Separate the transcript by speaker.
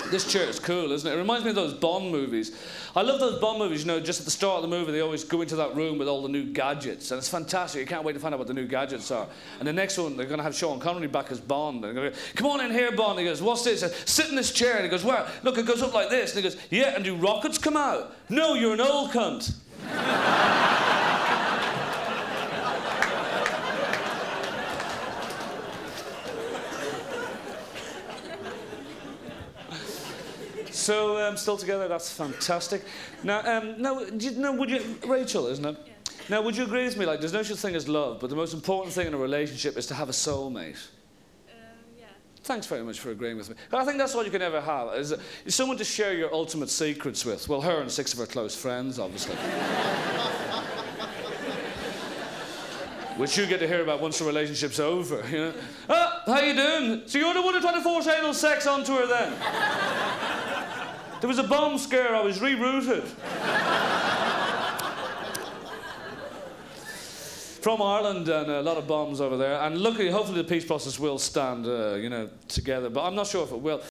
Speaker 1: This chair is cool, isn't it? It reminds me of those Bond movies. I love those Bond movies, you know, just at the start of the movie, they always go into that room with all the new gadgets, and it's fantastic. You can't wait to find out what the new gadgets are. And the next one, they're going to have Sean Connery back as Bond. And they're going to go, come on in here, Bond. He goes, what's this? Sit in this chair. And he goes, where? Look, it goes up like this. And he goes, yeah, and do rockets come out? No, you're an old cunt. So, still together, that's fantastic. Now, would you, Rachel, isn't it? Yeah. Now, would you agree with me, like, there's no such thing as love, but the most important thing in a relationship is to have a soulmate?
Speaker 2: Yeah.
Speaker 1: Thanks very much for agreeing with me. I think that's all you can ever have, is someone to share your ultimate secrets with. Well, her and 6 of her close friends, obviously. Which you get to hear about once the relationship's over, you know? Ah, how you doing? So you're the one who tried to force anal sex onto her then? There was a bomb scare, I was rerouted. From Ireland, and a lot of bombs over there. And luckily, hopefully the peace process will stand, you know, together. But I'm not sure if it will.